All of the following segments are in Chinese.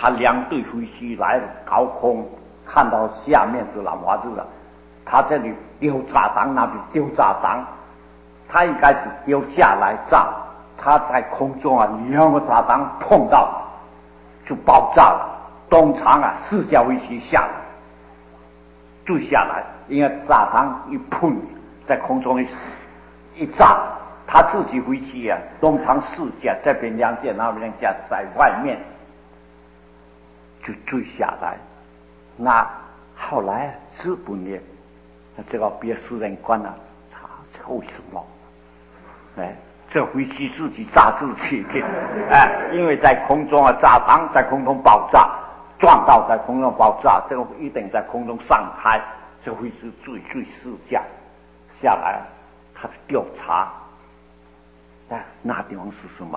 他两队飞机来了高空，看到下面是南华字了，他这里丢炸弹，那边丢炸弹，他应该是丢下来炸，他在空中啊，两个炸弹碰到就爆炸了。东厂啊4架飞机下来，坠下来，因为炸弹一碰在空中一炸，他自己飞机啊，东厂4架，这边2架，那边2架在外面就坠下来。那后来日本的这个别司令官啊，他为什么？这飞机自己炸自己的，因为在空中啊，炸弹在空中爆炸，撞到在空中爆炸，这个一定在空中散开，这飞机坠4架下来，他调查，那地方是什么？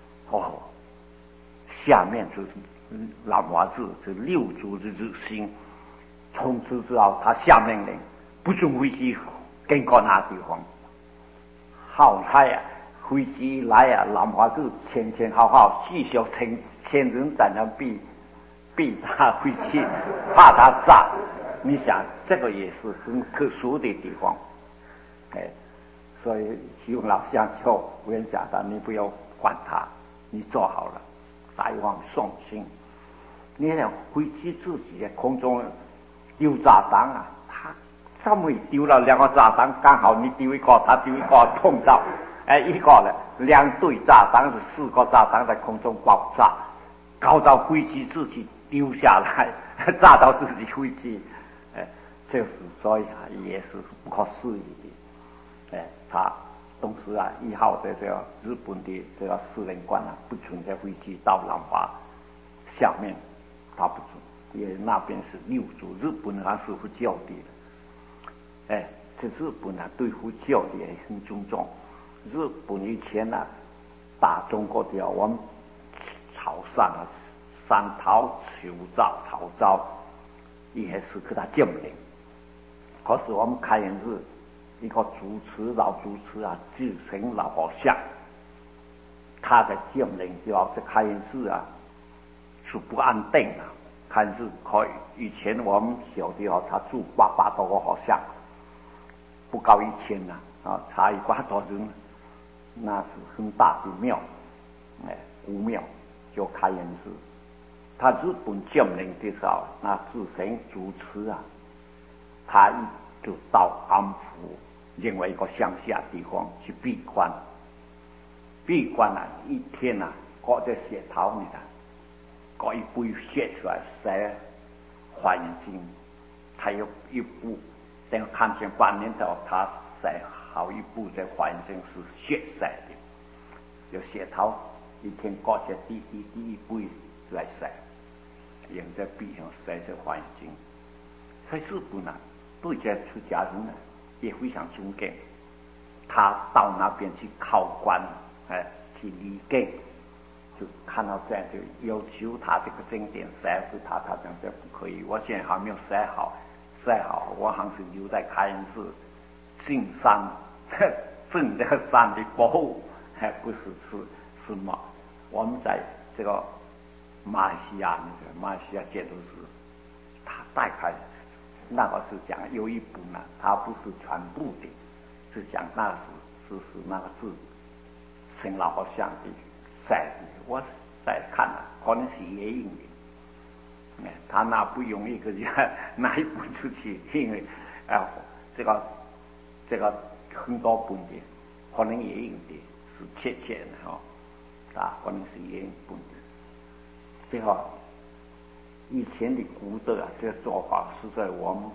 下面就是南华字，这6族的日星，从此之后，他下命令不准飞机经过那地方。后来啊，飞机来啊，南华字前后继续千人在那避他飞机，怕他炸。你想，这个也是很特殊的地方，所以希望老乡就不用讲的，你不要管他，你做好了，大王送信。你看飞机自己在空中丢炸弹啊，他这么丢了2个炸弹，刚好你丢一个，他丢一个，碰到，一个了，2对炸弹是4个炸弹在空中爆炸，搞到飞机自己丢下来，炸到自己飞机，这是所以也是不可思议的。他同时啊，1号的这个日本的这个司令官啊，不准这飞机到南华下面，他不准，因为那边是6族，日本还是不教的。这日本啊，对佛教的也很尊重。日本以前啊，打中国的我们潮汕啊，山头潮州也是给他禁令。可是我们开元日一个老主持啊，自称老和尚，他的禁令就要这开元日啊是不安定啊，开元日可以。以前我们小的他住800多个和尚，不高1000呐，差100多人，那是很大的庙，古庙叫开元寺。他日本禁令的时候，那自称主持啊，他就到安福另外一个乡下地方去闭关。闭关啊，一天啊，搁在血桃里啊，搁一杯血出来写华严经，他有一部。等看见半年头，他写好一部的华严经是血写的，有血桃一天搁些第一杯来写，用在壁上写这华严经。所以日本啊，对这出家人呢也非常尊敬。他到那边去考官，去理解，就看到这样就要求他这个经典写给他讲这不可以，我现在还没有写好，我还是留在开元寺进山，正这个山的保护，不是是嘛？我们在这个马来西亚戒毒士，他带开那个是讲有一部呢，他不是全部的，是讲那是那个字，陈老和尚的写的，我在看了，可能是也印的。他那不用一个人拿一本出去，因为这个很多本的，可能也印的是切的可能是也印本的。这个以前的古德啊，这个做法实在我们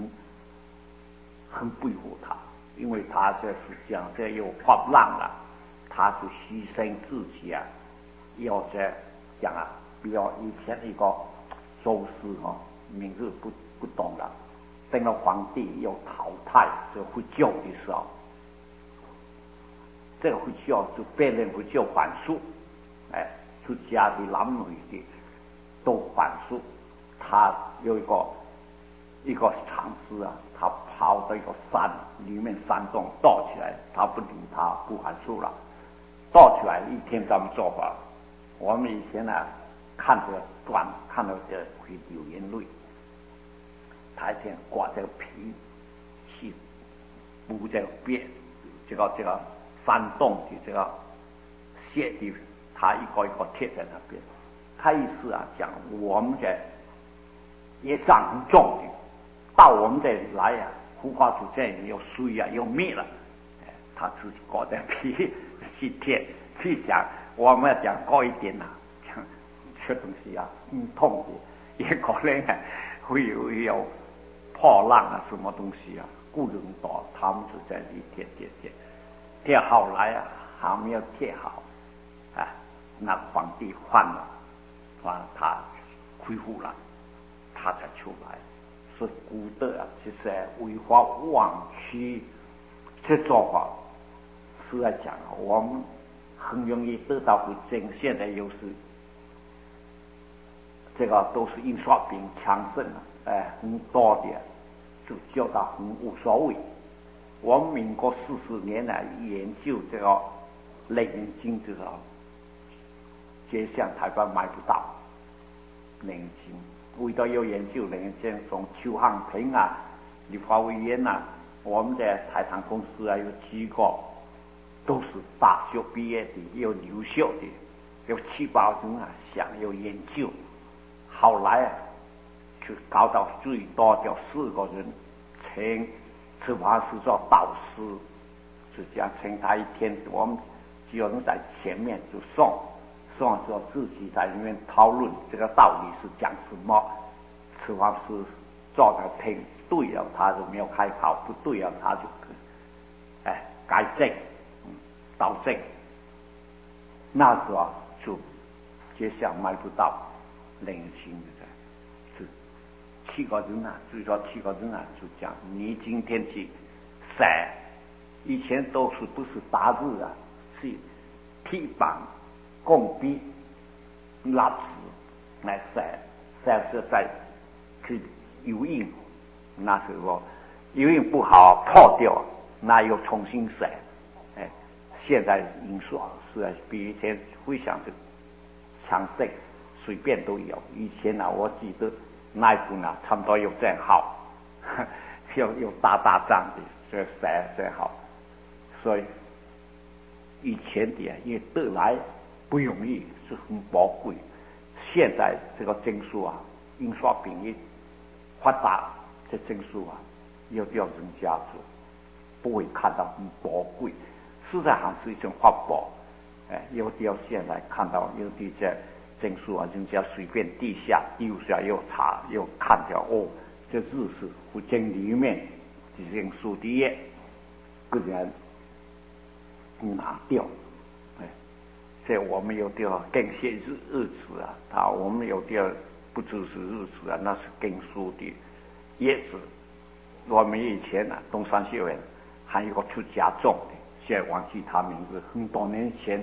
很佩服他，因为他这是讲这有发浪了，他是牺牲自己啊，要这讲啊，比如以前一个周氏名字不懂了，等到皇帝要淘汰这佛教的时候，这个佛教就别人佛教反述，出家的男女的都反述。他有一个禅师啊，他跑到一个山里面，山洞躲起来，他不理他，不反述了。躲起来一天咱们做法，我们以前看着断，看到这会流眼泪。他一天挂这个皮去补这个边，这个山洞的这个血的，他一个一个贴在那边。他意思啊，讲我们这业障很重的，到我们这里来啊，护法主这里有水啊，有米了，他自己挂在皮去贴。去想我们要讲高一点呐、讲这东西啊，痛的，也可能啊会有破烂啊，什么东西啊，雇人多，他们就在里贴好来啊，还没有贴好啊，那皇帝换了，他恢复了，他才出来。是古德啊，其实违法忘曲，这做法是在讲我们很容易得到不正。现在又是这个都是印刷品强盛了，很多的就叫他很无所谓。我们民国40年来研究这个《楞严经》的时候，街巷台湾买不到《楞严经》，为了有研究《楞严经》，从邱汉平啊、立法委员啊，我们在台糖公司啊有几个都是大学毕业的，有留校的，有7、8人啊想有研究。后来啊，就搞到最多就4个人，请慈法师做导师，就这样请他一天，我们只有人在前面就送之后自己在里面讨论这个道理是讲什么。慈法师做的听对了，他就没有开考；不对了，他就改正。导正，那时候就街上买不到楞严经的，就7个人啊，最少7个人啊，就讲你今天去晒，以前都是不是打字啊，是铁板工笔蜡纸来晒着再去油印，那时候油印不好破掉，那又重新晒。现在印刷是比以前非常的强盛，随便都有。以前啊，我记得那一本啊，差不多有这样好，有大张的，这才好。所以以前的也得来不容易，是很宝贵。现在这个证书啊，印刷品一发达，这证书啊，有掉人家子，不会看到很宝贵。实在上是一种法宝，有的现在看到有的这证书啊，人家随便丢下又查又看掉，这字是佛经里面这证书的页，个人拿掉，这我们有的更些日子啊，我们有的不只是日子啊，那是经书的叶子。我们以前东山学院还有个出家众的。现在忘记他名字，很多年前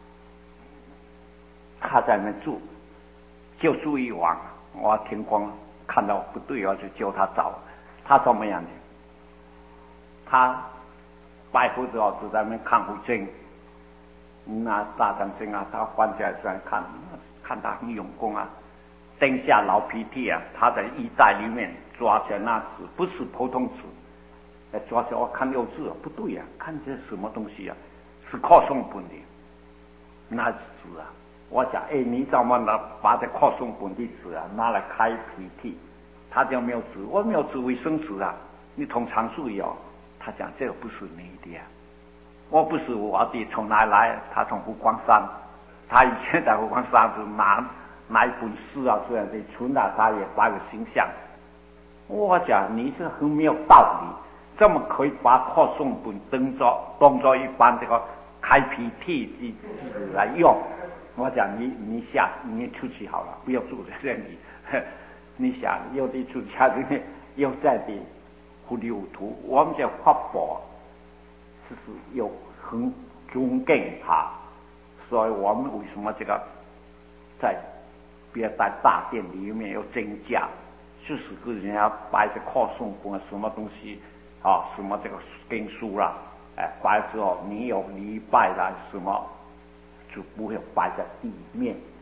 他在那住，就住一晚。我听光看到不对，我就叫他找。他怎么样的？他拜佛之后就在那边看佛经，那大藏经啊，他翻起来在看他很用功啊。灯下老鼻涕啊，他在衣袋里面抓着那纸，不是普通纸。抓起来我看有字不对呀，看这什么东西呀？是靠送本的，那是纸啊！我讲，你怎么把这靠送本的纸啊拿来开鼻涕？他讲没有纸，我没有纸卫生纸啊，你通常是有。他讲这个不是你的呀，我不是我的，从哪来？他从湖光山，他以前在湖光山就拿一本书啊，这样的存了，他也摆个形象。我讲你这很没有道理。这么可以把靠送本当作一般这个开鼻涕的纸来用？我讲你出去好了，不要住在这里。你想有的出家人有在的糊里糊涂，我们这法宝就是有很尊敬他，所以我们为什么这个在别在大殿里面有增加，就是给人家摆着靠送本什么东西。什么这个经书啦，摆之后你有礼拜啦什么，就不会摆在地面，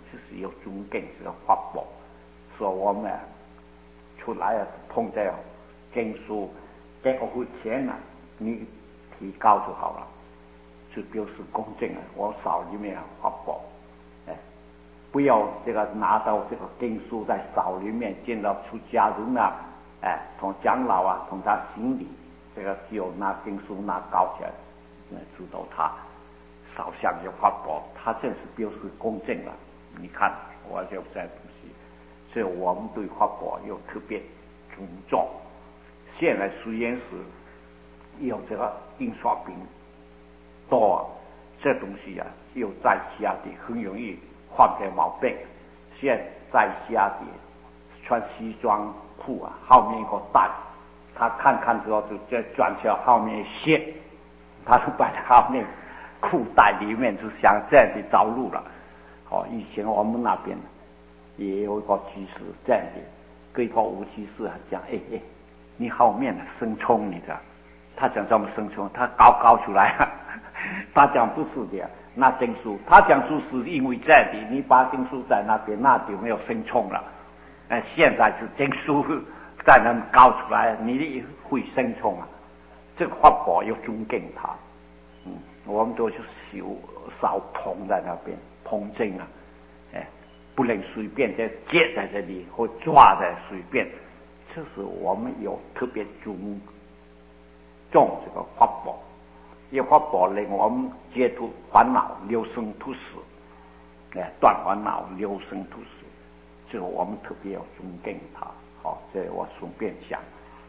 就是有尊敬这个法宝。所以我们出来碰到经书给我付钱了，你提高就好了，就表示恭敬了。我手里面法宝，不要这个拿到这个经书在手里面，见到出家人啊，同长老啊，同他行礼，这个只有拿经书拿高起来，知道他手上有法宝，他这是表示恭敬了。你看，我就这东西，所以我们对法宝有特别尊重。现在虽然是有这个印刷品多，这东西啊，又在家的很容易患点毛病。现在家的穿西装裤啊，后面一个带，他看看之后就再转向后面卸，他就把后面裤带里面就像这样的着陆了。以前我们那边也有一个居士这样的，跟一个吴居士讲，你后面生葱，你知道？他讲怎么生葱？他高出来啊！他讲不是的，那经书，他讲书是因为这样的，你把经书在那边，那就没有生葱了。现在是经书在那高出来，你会生葱啊？这个法宝要尊敬他。我们都是少铜在那边铜镜啊，不能随便再接在这里或抓在随便，这是我们有特别尊重这个法宝，因为法宝令我们解脱烦恼，留生脱死，断烦恼，留生脱死，这个我们特别要尊敬他。这我顺便讲，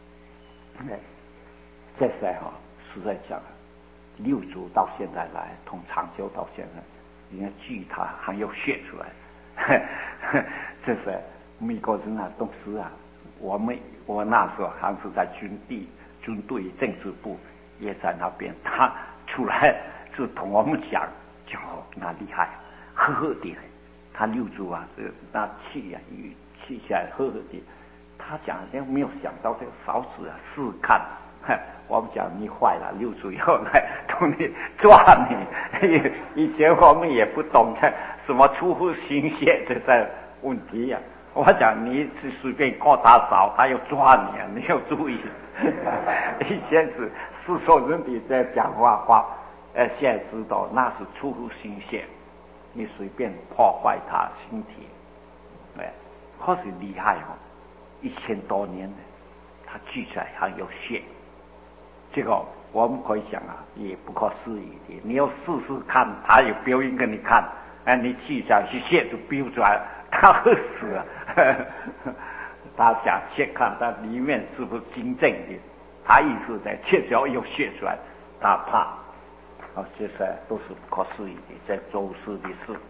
这是实在讲。六祖到现在来，从长久到现在，人家据他还有写出来，这是美国人啊，当时啊，我那时候还是在军队政治部，也在那边，他出来是同我们讲，那厉害，呵呵的，他六祖啊，那气起来呵呵的，他讲没有想到这个勺子啊，试看。我们讲你坏了，六祖要来同你抓你。以前我们也不懂这什么出乎心血这些问题呀。我讲你是随便告他少，他要抓你啊，你要注意。以前是世俗人的在讲话，现在知道那是出乎心血，你随便破坏他身体，可是厉害1000多年了，他记载还有写。这个我们可以想啊，也不可思议的。你要试试看，他有表演给你看，你记下去写就标出来，他会死啊！他想去看他里面是不是真正的，他意思在确实要写出来，他怕。这些都是不可思议的，在周世的事。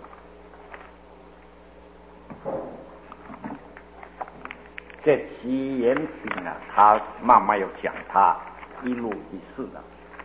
这齐延平啊，他慢慢有讲他一路的事了。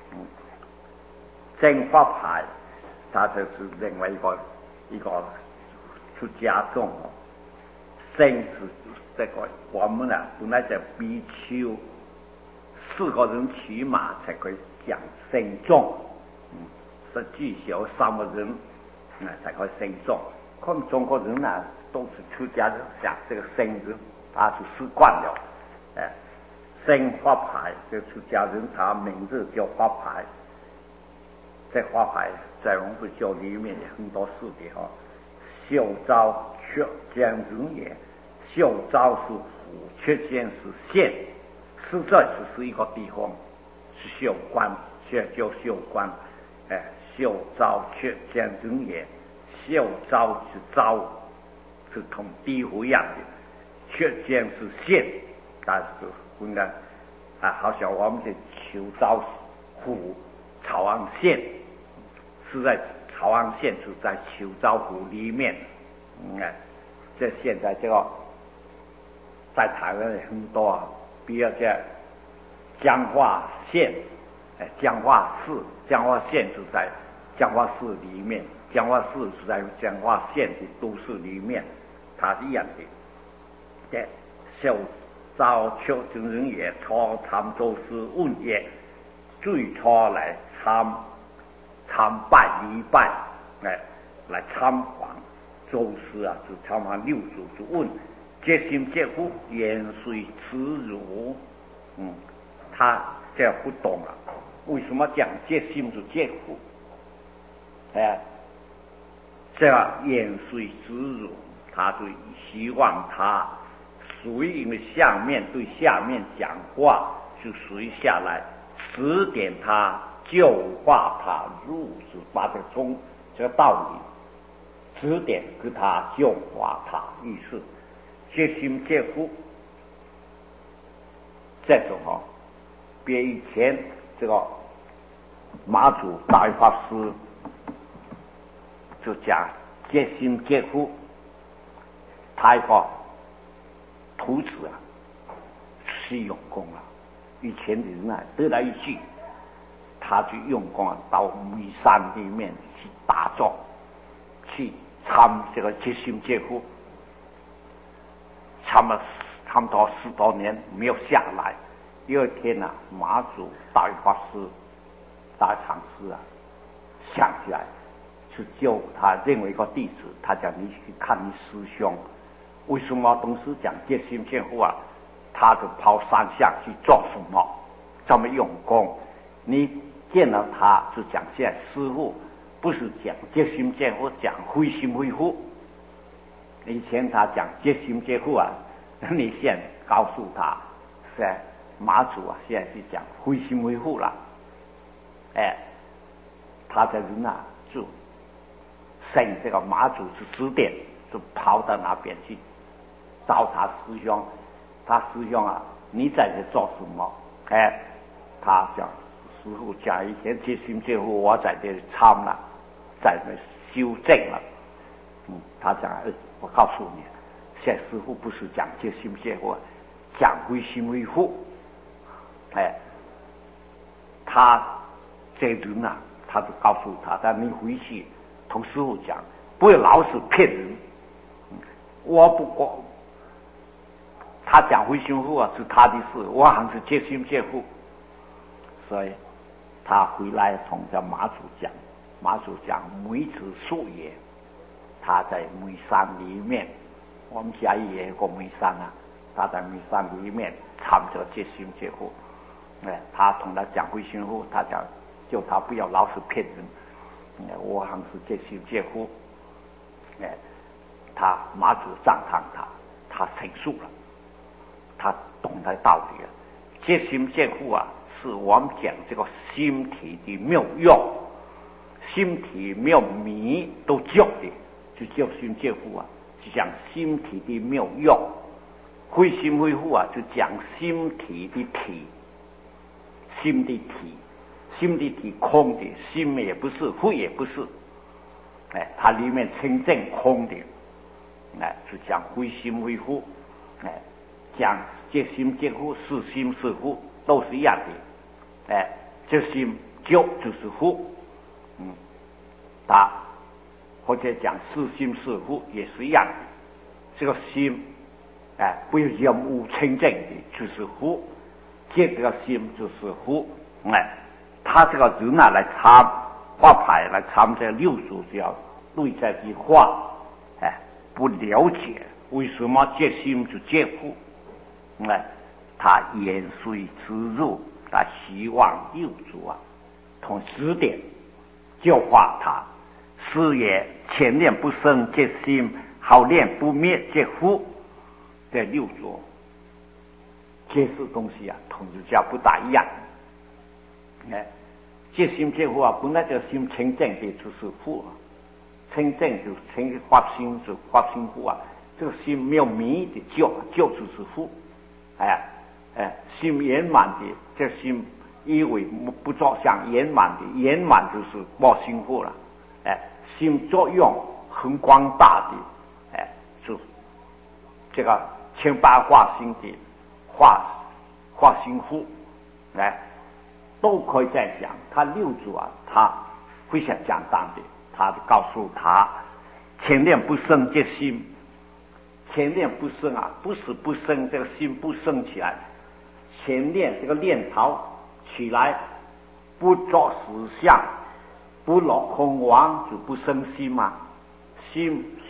正法派，他就是另外一个出家众僧是这个我们呢，本来在比丘4个人起码才可以讲僧众，实际有3个人才可以僧众。可能中国人呢，都是出家人想这个僧人，他是习惯了，僧法派这出家人，他名字叫法派。这法派在我们佛教里面也很多事的秀昭却见人也，秀昭是府，却见是县，实在是一个地方，是秀官，却叫秀官。秀昭却见人也，秀昭是昭，是同地湖一样的，却见是县，但是应该好像我们的秋昭府草昂县是在草昂县，是在秋昭府里面。这现在这个在台湾很多比如这彰化县，彰化市，彰化县是在彰化市里面，彰化市是在彰化县的都市里面，它是一样的。秀昭却见人也，初参周师问也，最初来参拜礼拜，来参访周师啊，就常常六祖就问：皆心皆乎？言虽耻辱。他这样不懂了，为什么讲皆心就皆乎？这样言虽耻辱，他就希望他随因为下面对下面讲话，就随下来指点他，教化他入之，把这个道理指点给他，教化他。意思皆心皆乎，这种比以前这个马祖大法师就讲皆心皆乎，他一个徒子啊是用功了。以前的人啊得来一句，他就用功啊到眉山里面去打坐，去参这个皆心皆乎，参了差不多10多年没有下来。第二天啊，马祖大法师大禅师啊想起来，去教他认为一个弟子，他讲你去看你师兄为什么东师讲皆心皆乎啊，他就跑山下去做什么，这么用功。你见了他就讲现在师父不是讲皆心皆乎，讲非心非乎。以前他讲皆心皆乎啊，你现在告诉他是马祖啊现在是讲非心非乎了。他在人啊就省这个马祖之指点，就跑到那边去找他师兄。他师兄啊，你在这做什么？他讲师父讲以前皆心皆乎，我在这里参了，在这修正了。他讲我告诉你，现在师父不是讲皆心皆乎，讲非心非乎。他这人啊，他就告诉他，但你回去同师父讲，不要老是骗人。我不过他讲非心非乎啊是他的事，我还是皆心皆乎。所以他回来同这马祖讲，马祖讲梅子树也，他在梅山里面，我们嘉义也有个梅山啊，他在梅山里面参着皆心皆乎。他同他讲非心非乎，他讲叫他不要老是骗人，我还是皆心皆乎。他马祖赞叹他成熟了，他懂得道理了。皆心皆乎啊，是我们讲这个心体的妙用，心体没有迷都叫的，就叫心皆乎啊，就讲心体的妙用。非心非乎啊，就讲心体的体，心的体，心的体空的，心也不是，非也不是，它里面清净空的，就讲非心非乎，讲皆心皆乎，是心是乎，都是一样的，这心就是乎，它或者讲是心是乎也是一样的，这个心，不要染污清净的，就是乎，这个心就是乎，他这个人啊来参画牌来参这六祖，就要对这句话，不了解为什么皆心就皆乎，他言虽耻辱，他希望六祖啊同指点教化他。是也，前念不生皆心，后念不灭皆乎。这六祖解释东西啊，同儒家不大一样。皆心皆乎啊，本来这心清净的就是乎，清净就清发心就发心乎啊，这个心没有迷的就是乎，心圆满的，这心以为不着相圆满的，圆满就是报心乎了，心作用很广大的，就这个千般化心的化心乎，都可以这样讲。他六祖啊，他非常简单的，他就告诉他，前念不生这心，前念不生啊，不是不生，这个心不生起来，前念这个念头起来，不作实相，不落空亡，就不生心嘛。心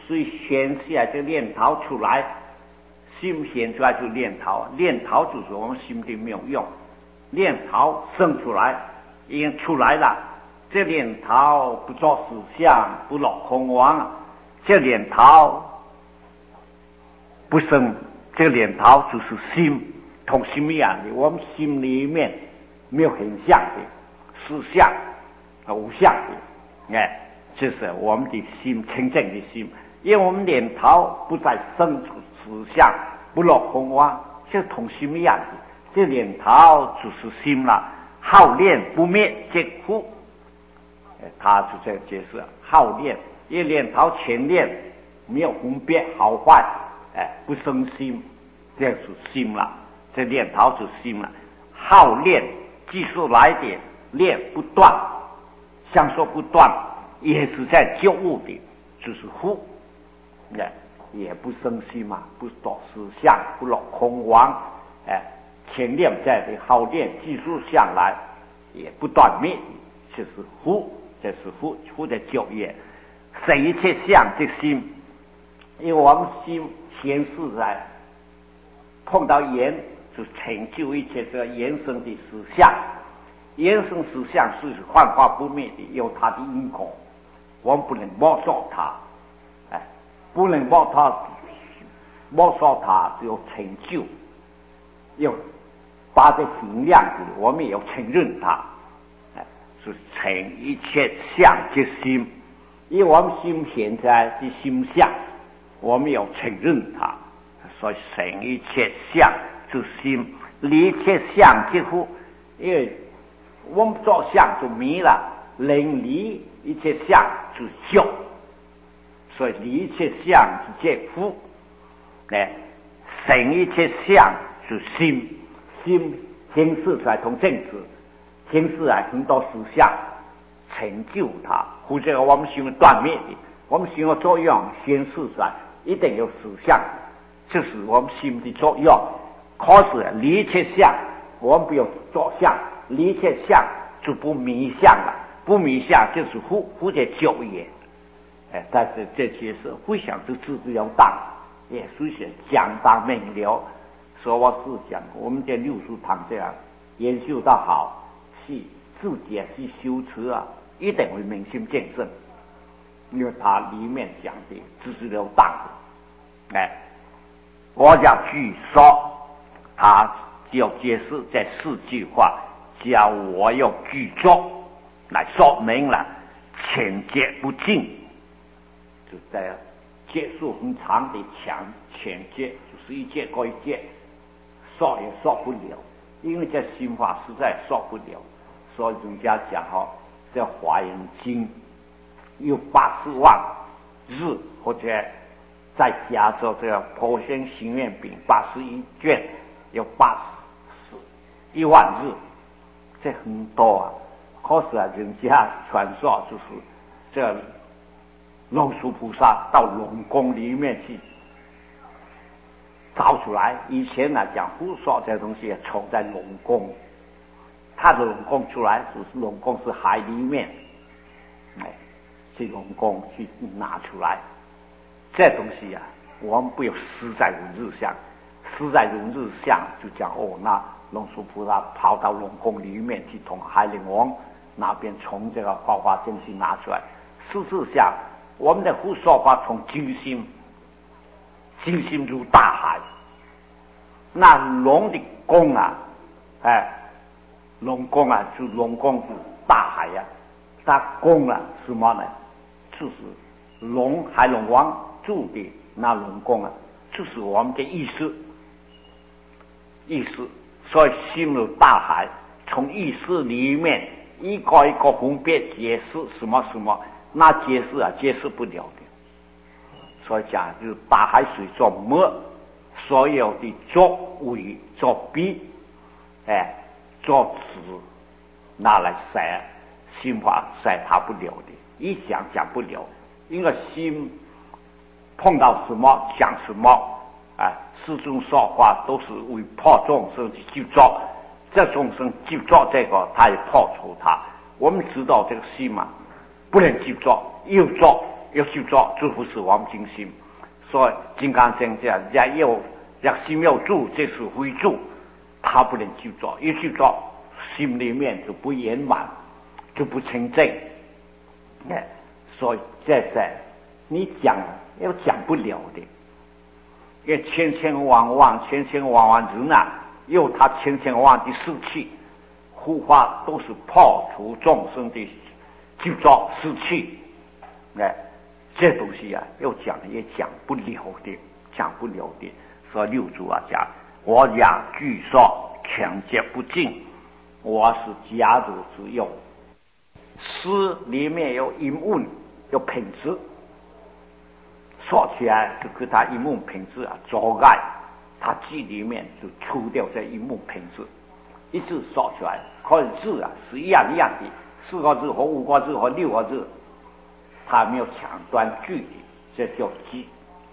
所以显下这念头出来，心显出来就念头，念头就是我们心里没有用，念头生出来已经出来了，这念头不做思想，不落空妄，这念头不生，这念头就是心，同心一样的，我们心里面没有很像的思想，无相的，这是我们的心，清净的心。因为我们念头不再生出思想，不落空妄，就同心一样的，这念头就是心了。好念不灭即苦，他就在解释好念，因为念头前念没有分别好坏，不生心，这是心了，这念头就是心了。好念继续来的念不断，相说不断，也是在觉悟的，就是苦，也不生心嘛，不多思想，不落空妄，前念在的好念继续下来，也不断灭，就是苦，这是苦的觉业。生一切相即心，因为我们心前世在碰到缘，就成就一切这个缘生的实相。缘生实相是幻化不灭的，有它的因果，我们不能摸索它，不能摸索它就有成就，有把这衡量的，我们也要承认它，是成一切相即心。因为我们心现在是心相，我们要承认它，所以成一切相之心，离一切相即苦。因为我们做相就迷了，能离一切相就修，所以离一切相之皆苦。成一切相是心，心显示出来同正知，显示来很多思想，成就它。或者我们心断灭的，我们心的作用显示出来一定有思想，就是我们心的作用。可是离一切相，我们不要做相，离一切相就不迷相了，不迷相就是苦的就业。但是这些是非常之自由当，也虽是讲当明了。所以我是想，我们在六祖堂这样研究得好，是自己是修持啊，一定会明心见性，因为它里面讲的自由当。我要据说，他只有解释这4句话，叫我用句作来说明了浅解不尽，就在结束很长的浅解，就是一节过一节，说也说不了，因为这心法实在说不了。所以人家讲这华严经有80万日，或者再加上这个普贤行愿品81卷，有81万日，这很多啊。可是人家传说就是这龙树菩萨到龙宫里面去找出来。以前讲胡说这东西藏在龙宫，他的龙宫出来，就是龙宫是海里面，去龙宫去拿出来。这东西我们不要实在如日相，实在如日相就讲那龙树菩萨跑到龙宫里面去，从海陵王那边从这个《法华经》去拿出来。事实上，我们的胡说法从精心如大海，那龙的宫龙宫就龙宫是大海它宫什么呢？就是海龙王住的那龙宫就是我们的意识。所以心如大海，从意识里面一个一个分别解释什么什么，那解释不了的。所以讲就是大海水做墨，所有的作为作笔作纸拿来写，心法写它不了的，一想讲不了。因为心碰到什么讲什么，世尊说话都是为破众生去执着，这众生执着这个，他也破除它。我们知道这个心不能执着，又做要去做，祝福是我们精心。所以金刚经这样，要心要住，这是非住，他不能去做，一去做，心里面就不圆满，就不清净。所以这是你讲又讲不了的，因为千千万万人啊，有他千千万的士气，护法都是破除众生的就做士气。这东西啊，要讲也讲不了的，所以六祖啊讲，我讲据说全节不尽，我是假如之用。诗里面有音韵，有品质，说起来就跟他音韵品质啊阻碍，他字里面就除掉这音韵品质，一字说出来，可能字啊是一样的，4个字和5个字和6个字，他没有抢断句的，这叫记。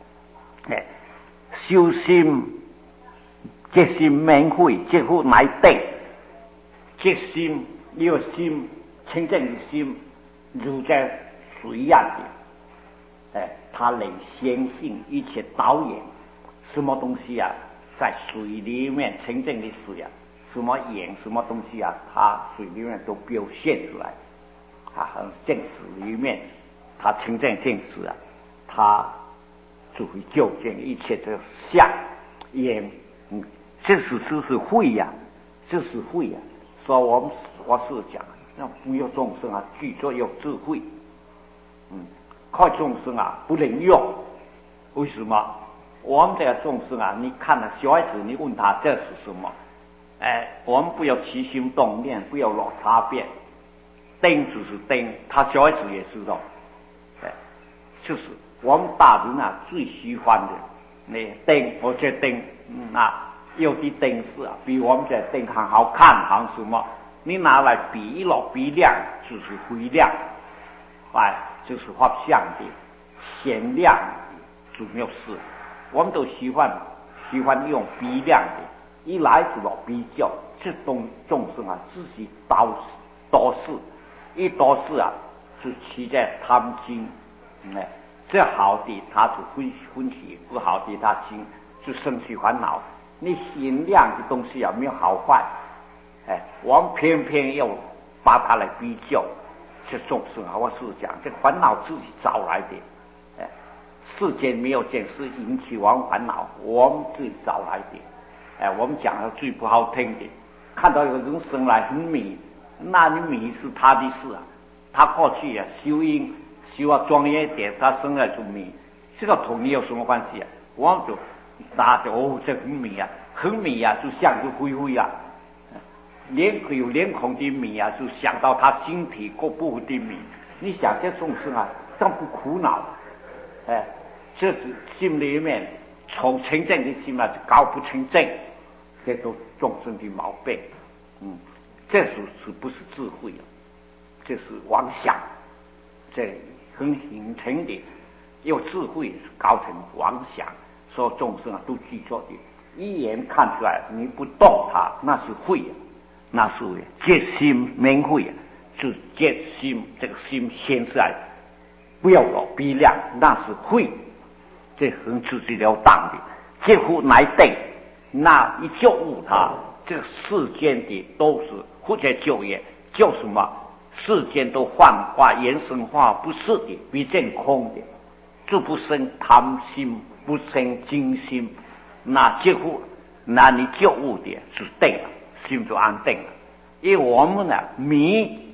修心即心明慧，即乎乃定。即心你有心清净的心，如在水一样的，他能相信一切导演。什么东西啊，在水里面清净的水啊，什么眼什么东西啊，它水里面都表现出来。正史里面，他清净正史啊，他就会究竟一切的相眼，这是慧呀，这是慧呀。所以我是讲，要不要众生啊，具足有智慧。靠众生啊不能用，为什么？我们这个众生啊，你看了小孩子，你问他这是什么？我们不要起心动念，不要落差别。灯只是灯，他小孩子也知道。就是我们大人啊最喜欢的那灯，我这灯，有的灯饰啊，比我们这灯还好看，还什么？你拿来比亮，就是灰亮，就是画像的显亮的，就没有事。我们都喜欢用比亮的，一来就老比较，这众生啊自己多事，一多事啊就起在贪心，这好的他就欢喜，不好的他心就生起烦恼。你显亮的东西啊没有好坏，我们偏偏要把它来比较，这众生啊，我是讲这烦恼自己找来的，世间没有件事引起我们烦恼，我们自己找来的。我们讲的最不好听的，看到有人生来很迷，那你迷是他的事啊，他过去啊修啊庄严一点，他生来就迷，这个同你有什么关系啊？我们就这很迷啊，就像就灰啊，有脸孔的迷啊，就想到他身体各部分的迷。你想这众生啊，这不苦恼？这是心里面从清净的心啊，就搞不清净，这都众生的毛病。这是不是智慧啊？这是妄想，这很形成的。有智慧搞成妄想，所以众生啊都记住的，一眼看出来，你不动它，那是慧啊，那是觉心明慧啊，就觉心，这个心显出来，不要有比量，那是慧，这很直截了当的，几乎来对，那一觉悟它，这个世间的都是或者就业，就什么世间都幻化、延伸化，不是的，比真空的。就不生贪心，不生惊心，那几乎那你觉悟的是定了，心就安定了。因为我们呢迷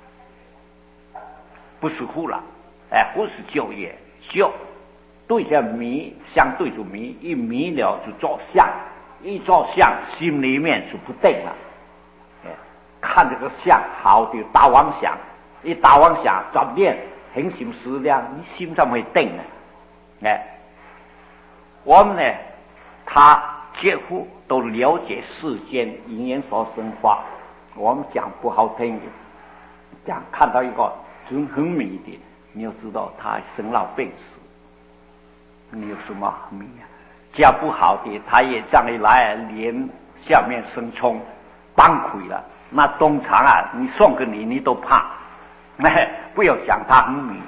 不是糊了，不是就业，就对着迷，相对就迷，一迷了就照相，一照相心里面就不定了。看这个相好的打妄想，一打妄想转念恒心思量，你心上会定呢。我们呢，他几乎都了解世间因缘所生法。我们讲不好听的，讲看到一个人很美的，你要知道他生老病死，你有什么美啊？家不好的，他也这样一来，连下面生虫，崩溃了。那通常啊，你送给你都怕。不要讲他很美，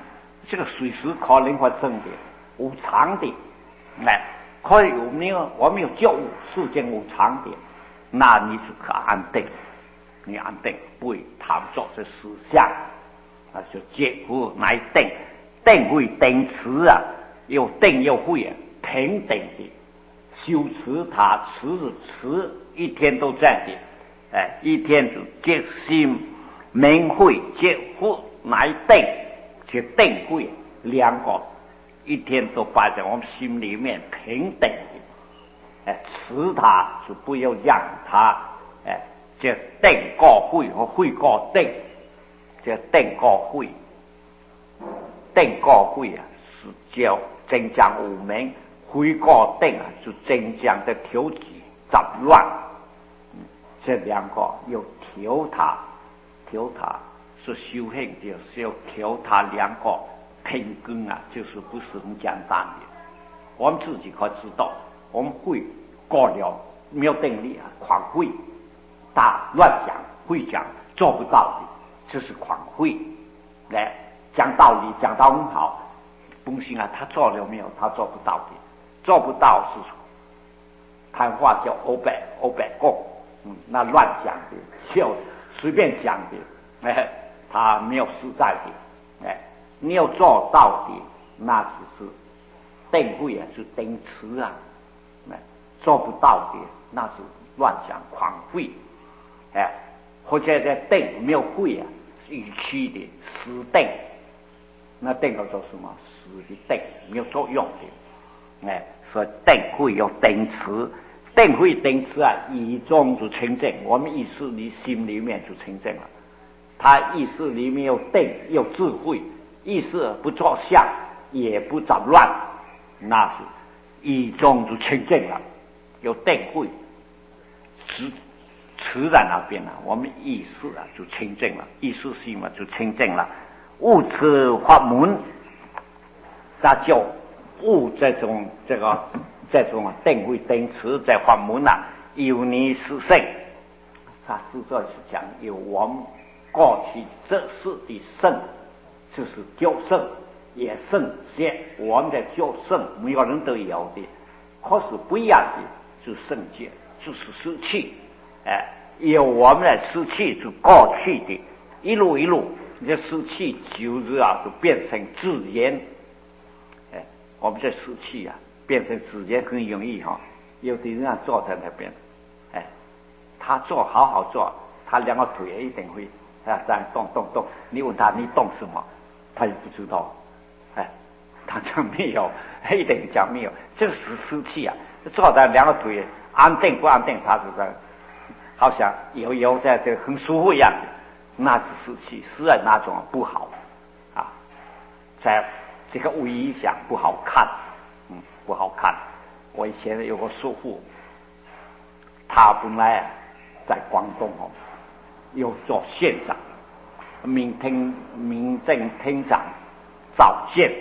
这个随时可能发生的无常的，可以我们有觉悟世间无常的，那你就可安定，你安定不会谈作这思想，那就结果来定，定会定持啊，又定又会啊，平等的修持它，持一天都这样的，一天就结心明慧结福来定，就定慧两个一天都摆在我们心里面平等的，持它就不要让它，这定过慧和慧过定，这定过慧，定过慧啊是叫增强无明，慧过定啊就增强的调止杂乱，这两个要调它是修行的，是要调它两个平衡啊，就是不是很简单的。我们自己可知道，我们会过了没有定力啊，狂会大乱讲，会讲做不到的，这是狂会。来讲道理，讲到很好，东西啊，他做了没有？他做不到的，做不到是谈话叫欧北共，那乱讲的，就随便讲的，他没有实在的，你要做到的，那只是定慧啊，是定持啊，做不到的那是乱讲狂会，或者在定没有慧啊，语气的实定，那定叫做什么？实的定没有作用的，所以定慧要定持，定慧定持啊，意中就清净，我们意识里心里面就清净了。他意识里面有定有智慧，意识不作相也不杂乱，那是意中就清净了，有定慧持在那边了，我们意识啊就清净了，意识心嘛就清净了。悟持法门，那就悟这种定慧定持在法门啊，有你是圣，他实在是讲有我们过去这世的圣，就是教圣也圣些，我们的教圣每个人都有的，可是不一样的就是圣洁，就是失去，有我们的失去就过去的，一路这失去就是啊，就变成自然，我们这失去啊，变成自然很容易哈，有的人坐在那边，他做好好做，他两个腿一定会这样动，你问他你动什么，他也不知道，他讲没有，一定讲没有，这是失去啊，坐在两个腿安定不安定，他是在好像有在这很舒服一样的，那是失去，实在那种不好啊，在这个微想不好看，不好看。我以前有个叔父，他本来在广东又做县长，民政厅长赵建，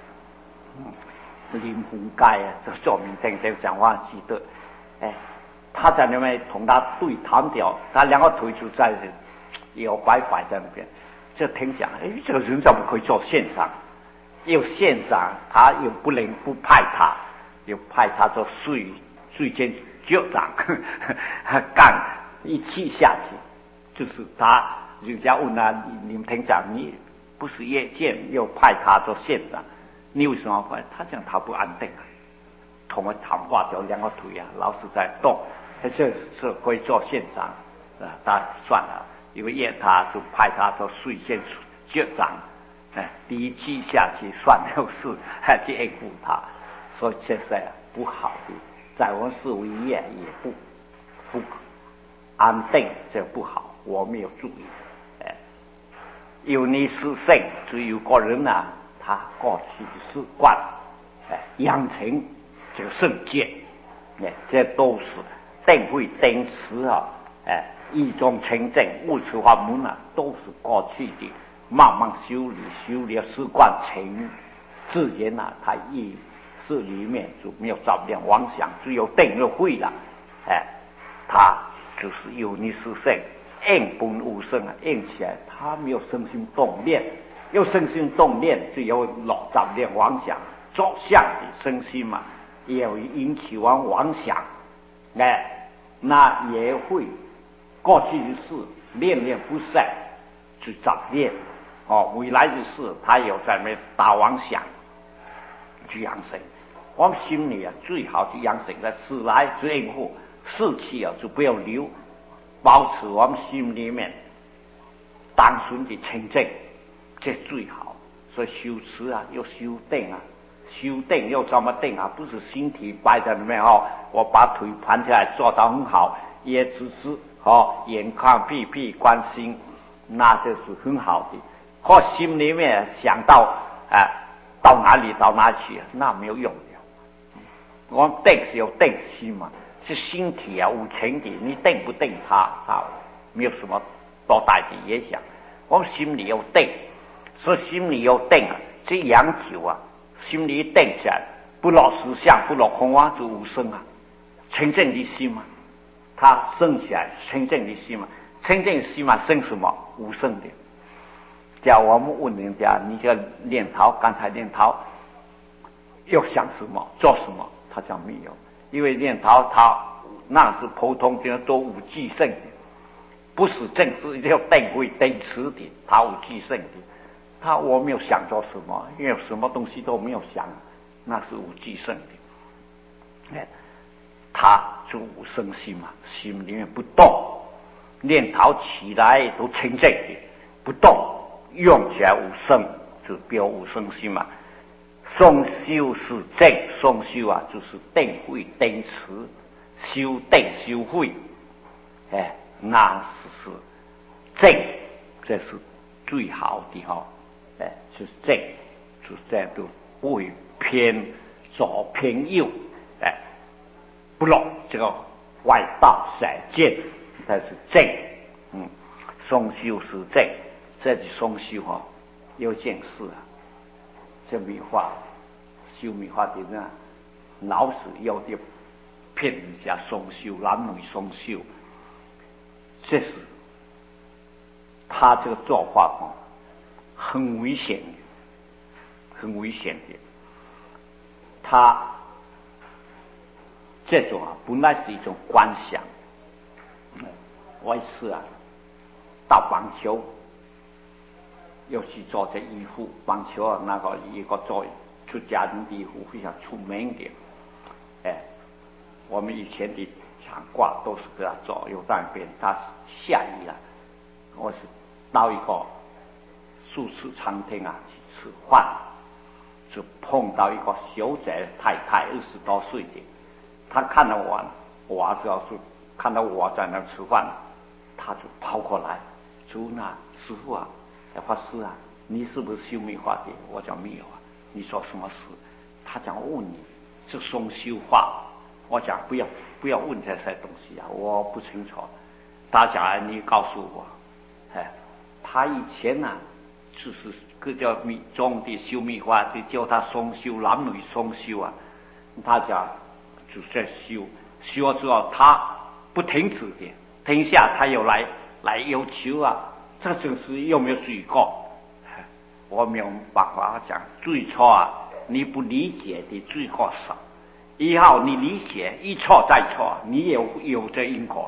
林湖街就做民政厅长，我记得，他在那边同他对谈掉，他两个腿就在摇摆在那边，就听讲，这个人怎么可以做县长？又县长，他又不能不派他，又派他做税监局长，干一气下去，就是他人家问他，你们厅长，你不是业界又派他做县长，你为什么派？他讲他不安定啊，同我谈话掉两个腿啊，老是在动。这是可以做县长，他算了，因为他就派他做税监局长，第一期下去算了事，去应付他，所以这是不好的，在我们市委业也不安定，这不好，我没有注意。有你是圣，就有个人啊，他过去的习惯，养成这个圣戒，这都是。定慧定持啊，一种清净悟持法门啊，都是过去的慢慢修理习惯成自然啊，他意识里面就没有杂念妄想，只有定了慧了，他就是有你是圣，应本无生啊，应起来他没有生心动念， 有身心动念，就有杂念妄想，着相的身心嘛，也会引起妄想，那也会过去的事念念不散，去杂念，未来的事他有在那打妄想，去养生。我们心里最好去养生的事来之应付，士气就不要留，保持我们心里面单纯的清净，这最好。所以修持要修定修定要怎么定不是身体摆在那边我把腿盘起来做到很好，也只是眼看闭闭关心，那就是很好的。或心里面想到到哪里去，那没有用的。我们定是有定心嘛，是身体无情的，你定不定它没有什么多大的影响。我们心里有定，所以心里有定这养久心里定起来，不落实相，不落空就无生清净的心它生起来清净的心清净的心生什么？无生的。叫我们问人家，你这念头，刚才念头又想什么做什么？他讲没有，因为念头他那是普通的都无记性的，不是正式要定位定词的，他无记性的。我没有想做什么，因为什么东西都没有想，那是无记性的。他就无生心心里面不动，念头起来都清净的，不动，用起来无生，就标无生心双修是正，双修就是定慧定持，修定修慧，那是正，这是最好的就是正，就是这样都不会偏左偏右，不落这个外道散见，这是正，双修是正，这是双修有件事这米花修米花的人老是有点骗人家双修，男女双修，这是他这个做法很危险的，很危险的。他这种本来是一种观想。我一次打棒球，又去做这衣服，棒球那个一个做出家人的衣服非常出名的。我们以前的场挂都是给他做，有当边他下雨我是到一个素食餐厅去吃饭，就碰到一个小姐太太，20多岁的，她看到我主要是看到我在那吃饭，她就跑过来，说师父法师你是不是修密法的？我讲没有你说什么事？他讲问你这双修法，我讲不要问这些东西我不清楚。他讲你告诉我，他以前就是个叫密宗的修密法，就叫他双修，男女双修他讲就在修之后他不停止的，停下他又来要求这就是有没有罪过？我没有办法讲，最初你不理解的罪过少，以后你理解，一错再错，你也有这因果。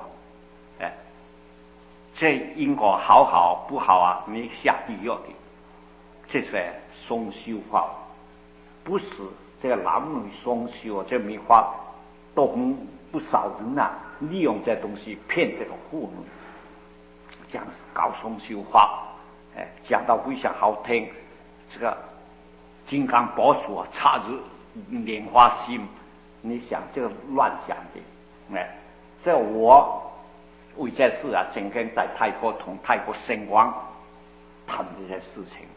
这因果好不好你下地狱的。这是双修法，不是这个男女双修这密法都不少人利用这东西骗这个妇女，这样搞双修法。讲到非常好听，这个金刚宝树插入莲花心，你想这个乱想的。这我为这事曾经在泰国同泰国圣王谈这些事情。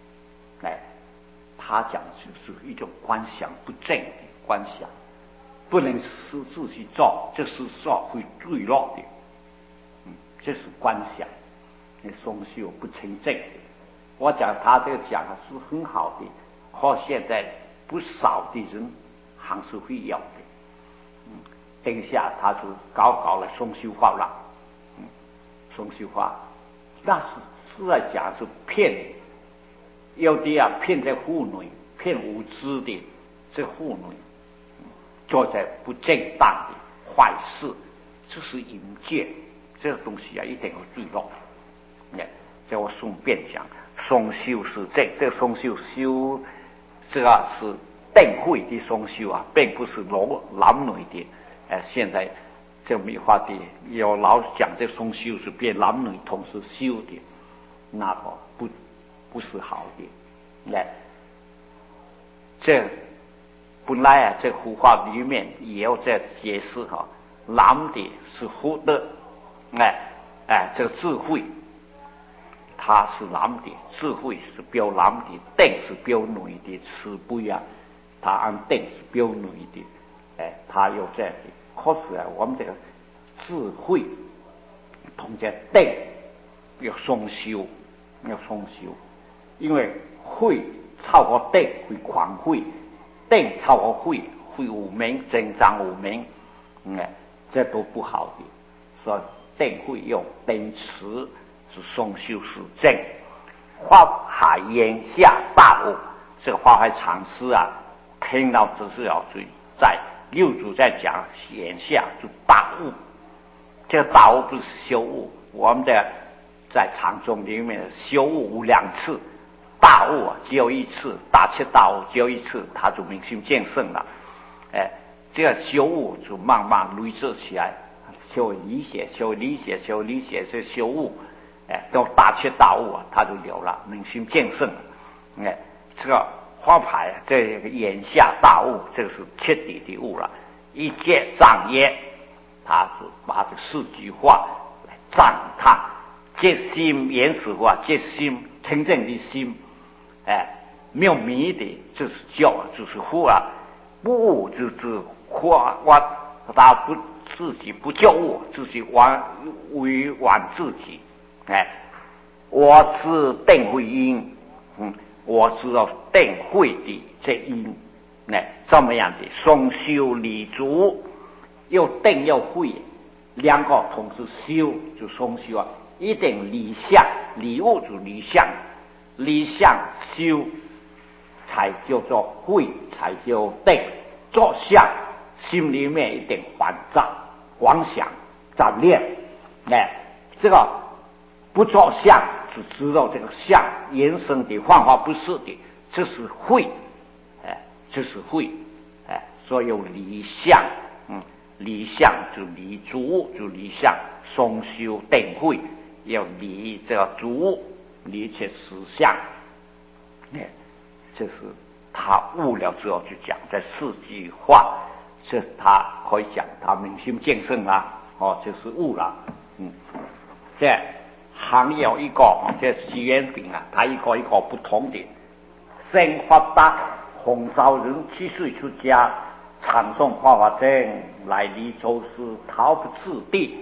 他讲就是一种观想不正的观想，不能私自去做，这是说会坠落的。这是观想，双修不清正的。我讲他这个讲是很好的，和现在不少的人还是会有的。等下他就搞了双修法了。双修法那是在讲是骗有的啊骗这妇女，骗无知的这妇女，做在不正当的坏事，这是淫戒，这个东西啊一定要注意咯。这我顺便讲，双修是这双修修，这个是定会的双修啊，并不是男女的。现在这没法的，有老讲这双修是变男女同时修的，那个不是好的。这本来啊，这佛法里面也要在解释哈，男的是福德，这个智慧。他是男的，智慧是标男的，定是标女的，是不一样。他按定是标女的，他有这样的。可是啊，我们这个智慧同这定要双修，因为慧超过定会狂慧，定超过慧会无明，增长无明，这都不好的。所以定慧用定持。是双修是正，法海言下大悟。这个法海禅师啊，听到这是要注意，在六祖在讲言下就大悟。这个大悟不是修悟，我们在禅宗里面修悟无两次，大悟啊只有一次，大彻大悟只有一次，他就明心见性了。这个修悟就慢慢累积起来，修理解，是修悟。都大彻大悟啊，他就有了明心见性。这个花牌啊，这个眼下大悟，这个是彻底的悟了。一戒藏业，他是把这四句话来赞叹：戒心原始化，戒心真正的心，没有迷的，就是教，就是悟啊。不悟就是他不自己不觉悟，自己委婉自己。我知定慧因，我知道定慧的这因，这么样的双修理足，又定又慧，两个同时修就双修啊，一定理相，理悟就理相，理相修才叫做慧，才叫定。做相心里面一定烦躁、妄想、杂念，这个。不着相，只知道这个相延伸的幻化不是的，这是慧，这是慧，所以有理相，理相就理足，就理相，双修定慧，要理这个足，理解实相，这是他悟了之后就讲这四句话，这他可以讲他明心见性啦，就是悟了，这。还有一个这西元饼啊，它一个一个不同的。生发达，洪昭人7岁出家，唱诵法华经，来离周师，逃不自地。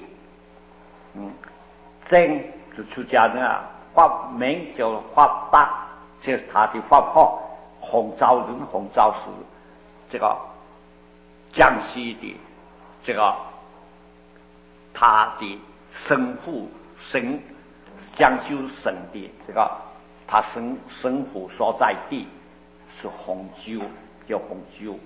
真就出家人啊，法名叫发达，这是他的法号。洪昭人，洪昭是这个江西的这个他的生父江苏省的这个他生父所在地是洪州，叫洪州，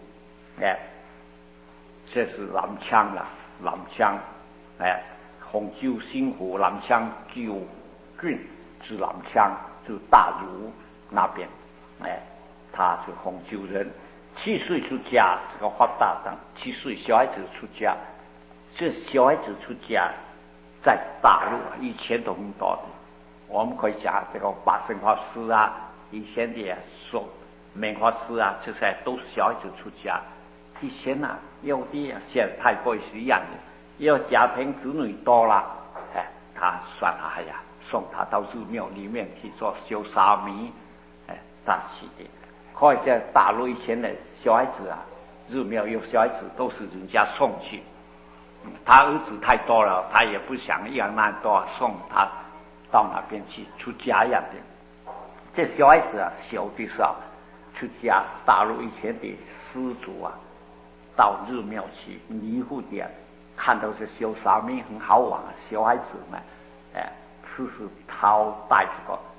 这是南昌了，南昌，洪州新湖南昌旧郡是南昌，就是大儒那边，他是洪州人，7岁出家，这个发大当7岁小孩子出家，这小孩子出家在大陆以前都很多的。我们可以讲这个法身法师啊，以前的说梅法师啊，这些都是小孩子出家。以前啊，有的现在泰国也是一样的，有家庭子女多了，他算送他到寺庙里面去做修沙弥，大起的。可以在大陆以前的小孩子啊，寺庙有小孩子都是人家送去，他儿子太多了，他也不想养那么多，送他到那边去出家一样的。这小孩子啊，小的时候出家，大陆以前的施主啊，到寺庙去迷糊点，看到这修沙弥很好玩啊，小孩子们，时时掏带这个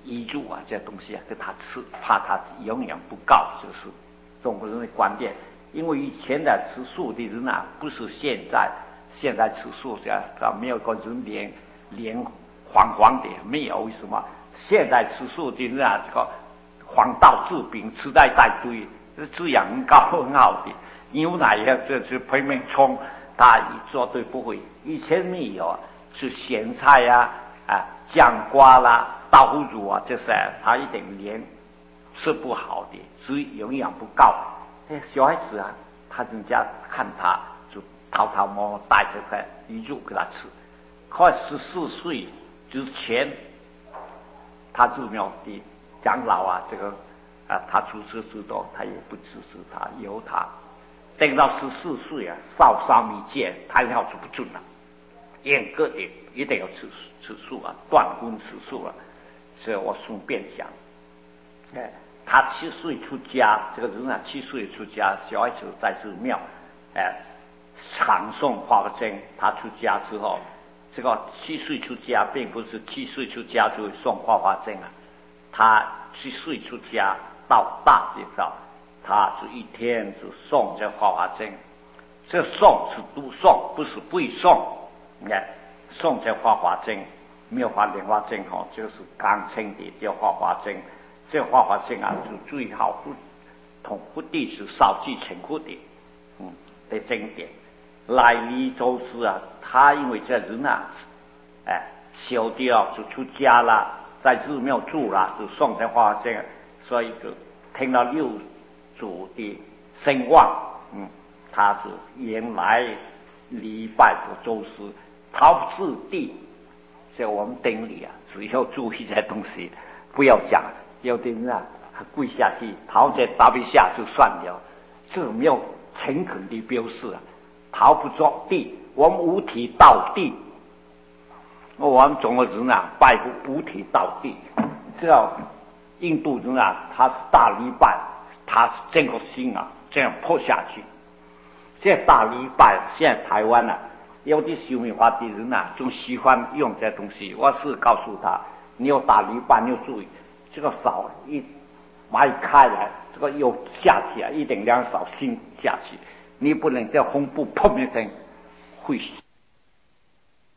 遗嘱啊，这东西啊，给他吃，怕他营养不够，就是中国人的观点。因为以前的吃素的人啊，不是现在吃素啊，没有个人脸黄黄的，没有为什么？现在吃素的人啊，这个黄道治病吃在一大堆，滋养很高很好的。牛奶呀，这是拼命冲，他绝对不会。以前没有啊，吃咸菜呀、酱瓜啦、豆腐乳啊，这些他一定连吃不好的，所以营养不够。小孩子啊，他人家看他就偷偷摸摸带这个遗嘱给他吃。快14岁之前，他寺庙的长老啊，这个他出师之道，他也不支持他，由他。等到14岁啊，少沙弥戒，他要是不准了，严格的一定要吃素啊，断荤吃素啊。所以我顺便讲，他7岁出家，这个人啊7岁出家，小孩子在寺庙，唱诵华经。他出家之后，这个7岁出家，并不是7岁出家就诵华经啊。他7岁出家到大学上，他是一天就诵这华经。这诵是读诵，不是背诵。你看，诵这华经，妙法莲华经就是刚称的叫华经。这华经啊，就最好同佛弟是少记成佛的，的经典。来历周师啊，他因为这人啊，修掉就出家了，在寺庙住了，就诵这华经，所以就听到六祖的声望，他是原来礼拜的周师，陶氏弟。所以我们顶礼啊，只要注意这东西，不要讲。有的人啊，跪下去，陶这打不下就算了，这没有诚恳的表示啊。陶不着地，我们五体到地。我们中国人啊，拜五体到地。这印度人啊，他是大礼拜，他是整个心啊这样破下去。这大礼拜，现在台湾啊，有的修密法的人啊，就喜欢用这东西。我是告诉他，你要大礼拜，你要注意，这个手一迈开来，这个又下去啊，一定两手心下去，你不能叫红布砰一声会